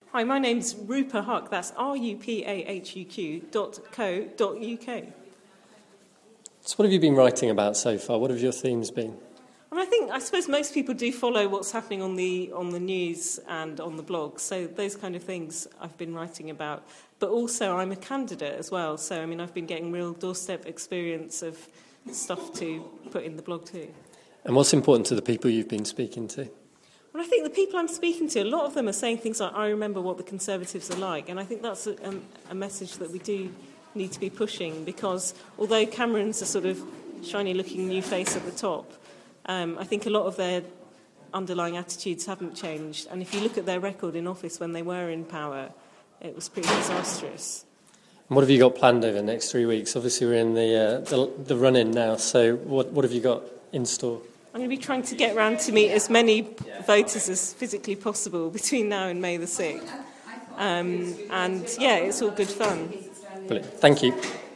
Hi, my name's Rupa Huck. That's rupahuq.co.uk. So what have you been writing about so far? What have your themes been? I suppose most people do follow what's happening on the news and on the blog. So those kind of things I've been writing about. But also I'm a candidate as well. So, I've been getting real doorstep experience of stuff to put in the blog too. And what's important to the people you've been speaking to? Well, I think the people I'm speaking to, a lot of them are saying things like, I remember what the Conservatives are like. And I think that's a message that we do need to be pushing, because although Cameron's a sort of shiny-looking new face at the top, I think a lot of their underlying attitudes haven't changed. And if you look at their record in office when they were in power, it was pretty disastrous. And what have you got planned over the next 3 weeks? Obviously, we're in the run-in now, so what have you got in store? I'm going to be trying to get round to meet as many voters as physically possible between now and May the 6th. And, it's all good fun. Brilliant. Thank you.